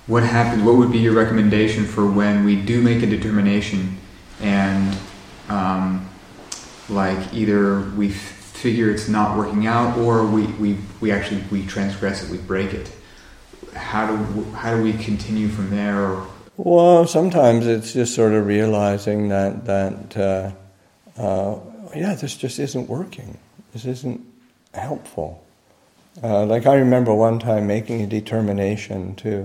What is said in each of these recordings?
what happened? What would be your recommendation for when we do make a determination and like either we figure it's not working out or we actually transgress it, we break it? How do we continue from there? Well, sometimes it's just sort of realizing that this just isn't working. This isn't helpful. Like I remember one time making a determination to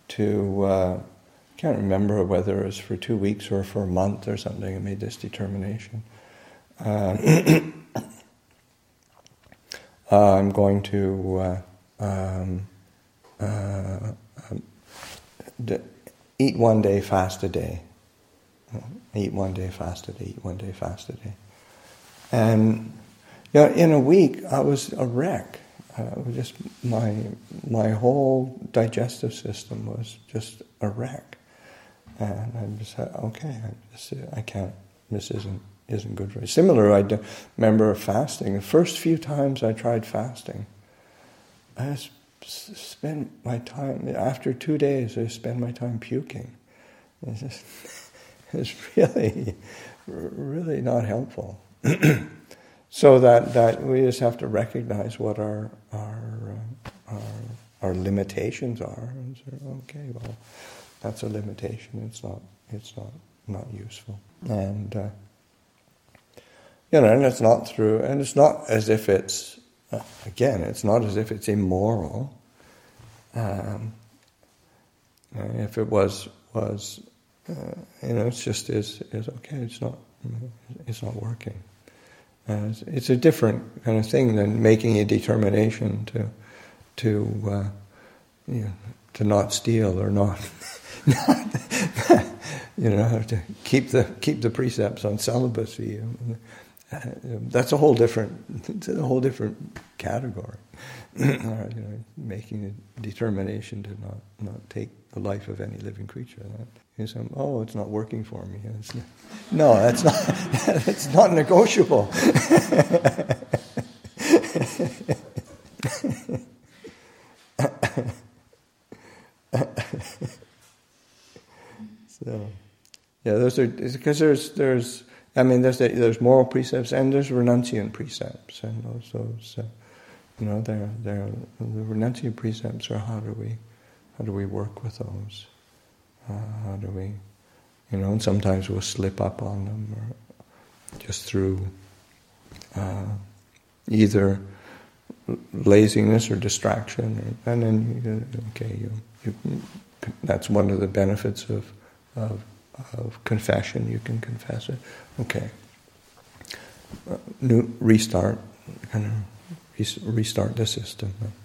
can't remember whether it was for 2 weeks or for a month or something. I made this determination. I'm going to eat 1 day, fast a day. Eat 1 day, fast a day. Eat 1 day, fast a day. And in a week, I was a wreck. Just my whole digestive system was just a wreck. And I just said, okay, I can't. This isn't good for me. Similar, I remember fasting. The first few times I tried fasting, I just spent my time, after 2 days, I spent my time puking. It's really, really not helpful. So that we just have to recognize what our limitations are, and say, okay, well, that's a limitation. It's not useful, and and it's not through, and it's not as if it's it's not as if it's immoral. If it was it's just is okay. It's not working. It's a different kind of thing than making a determination to not steal or not to keep the precepts on celibacy. That's a whole different category. Making a determination to not take the life of any living creature. It's not working for me. No, that's not. It's not negotiable. So, those are because there's moral precepts and there's renunciant precepts, and those the renunciant precepts are how do we work with those? How do we, and sometimes we'll slip up on them, or just through either laziness or distraction, and then that's one of the benefits of confession. You can confess it. Okay, restart the system.